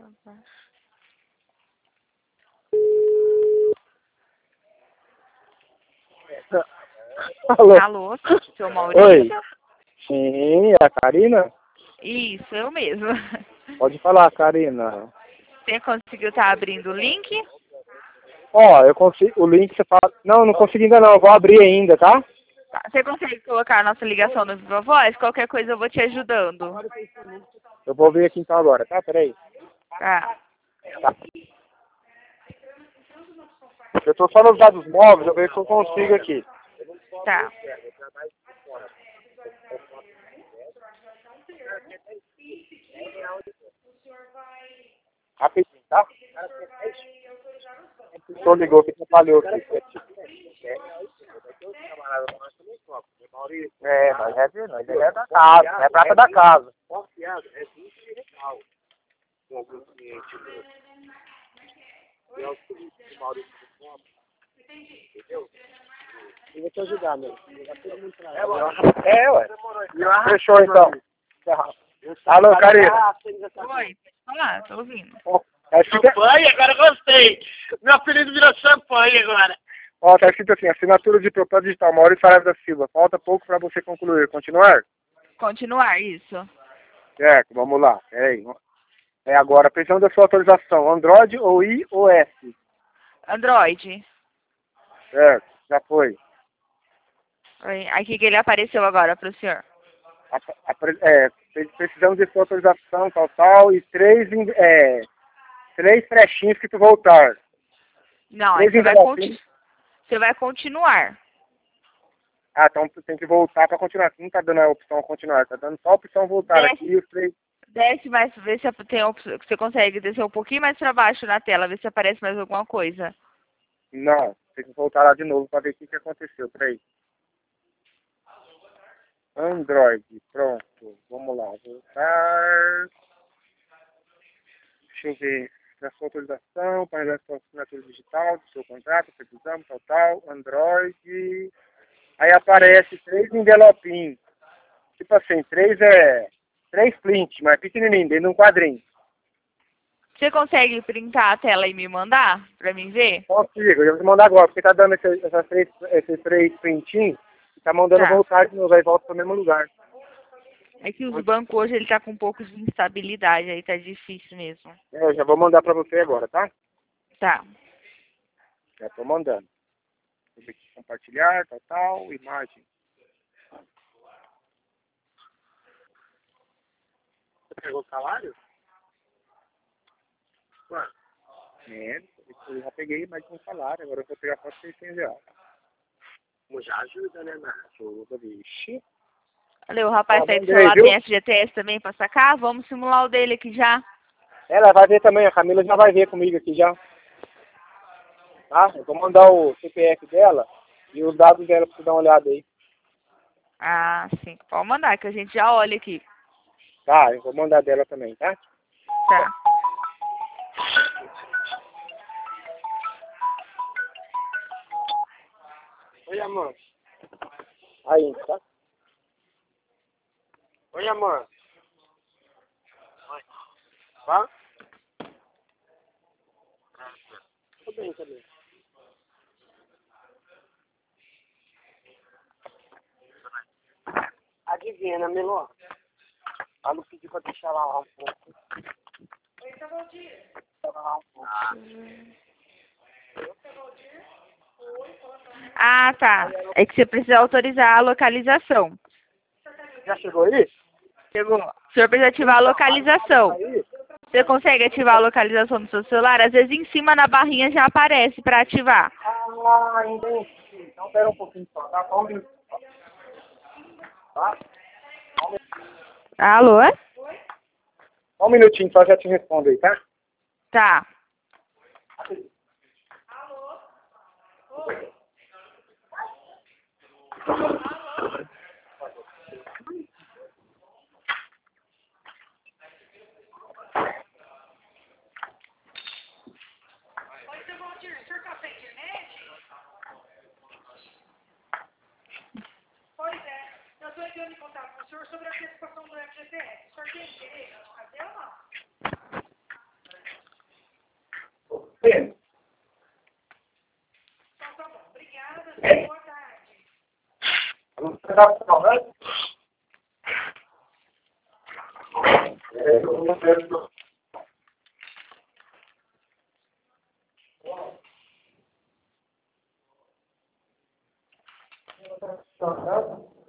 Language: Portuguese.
Alô? Alô, seu Maurício? Oi. Sim, é a Karina? Isso, eu mesmo. Pode falar, Karina. Você conseguiu estar abrindo o link? Ó, eu consigo. O link você fala. Não, não consegui ainda não. Eu vou abrir ainda, tá? Tá, você consegue colocar a nossa ligação no Viva Voz? Qualquer coisa eu vou te ajudando. Eu vou ver aqui então agora, tá? Peraí. Tá. Tá. Eu tô só nos dados móveis, eu vejo se eu consigo aqui. Tá. Rapidinho, tá? O senhor ligou que atrapalhou aqui. É, nós é da casa, é prata da casa. Eu vou te ajudar, meu. É, ué. Fechou então. Alô, Karina. Oi, olá, tô ouvindo. Champanhe, agora eu gostei. Meu apelido virou champanhe agora. Ó, tá escrito assim, assinatura de proprietário digital, Maurício Saraiva da Silva. Falta pouco para você concluir. Continuar? Continuar, isso. Certo, vamos lá. Peraí. É agora, precisamos da sua autorização, Android ou iOS? Android. Certo, já foi. Oi, aqui que ele apareceu agora pro senhor. Precisamos de sua autorização, tal, e três flechinhas que tu voltar. Não, aí Três você vai continuar. Ah, então tu tem que voltar para continuar. Não tá dando a opção continuar, tá dando só a opção voltar Desce. aqui e os três. Desce mais, vê se tem você consegue descer um pouquinho mais para baixo na tela, ver se aparece mais alguma coisa. Não, tem que voltar lá de novo para ver o que aconteceu. Peraí. Android, pronto. Vamos lá, voltar. Deixa eu ver. Da sua autorização, para a sua assinatura digital, do seu contrato, precisamos, tal. Android. Aí aparece três envelopinhos. Tipo assim, três print, mas pequenininho, dentro de um quadrinho. Você consegue printar a tela e me mandar para mim ver? Consigo, eu vou te mandar agora, porque tá dando esses três printinhos, e tá mandando Tá. voltar de novo, aí volta pro mesmo lugar. É que os bancos hoje ele tá com um pouco de instabilidade, aí tá difícil mesmo. Eu já vou mandar pra você agora, tá? Tá. Já tô mandando. Vou ver aqui, compartilhar, imagem. Você pegou o salário? Ué, Eu já peguei mais um salário, agora eu vou pegar só R$600. mas já ajuda, né, Nath? Ajuda, vixe. Olha, o rapaz tá aí do seu mandei, lado, viu? tem FGTS também pra sacar? Vamos simular o dele aqui já. Ela vai ver também, a Camila já vai ver comigo aqui já. Tá? Eu vou mandar o CPF dela e os dados dela pra você dar uma olhada aí. Ah, sim. Pode mandar, que a gente já olha aqui. Tá, eu vou mandar dela também, tá? Tá. Oi, amor. Aí, tá? Oi, amor. Oi. Tá? Tô bem, tá bem. Adivinha, né, Melô? Ela não pediu pra deixar ela lá um pouco. Oi, tá bom dia. Lá um pouco. Ah, tá. É que você precisa autorizar a localização. Já chegou aí? Chegou. O senhor precisa ativar a localização. Você consegue ativar a localização no seu celular? Às vezes em cima na barrinha já aparece para ativar. Ah, entendi. Então espera um pouquinho só, tá? Só um minuto só. Tá? Alô? Só um minutinho só, já te respondo aí, tá? Tá. Pois é, eu estou entrando em contato com o senhor sobre a antecipação do FGTS. O senhor tem interesse de fazer ou não? Boa tarde.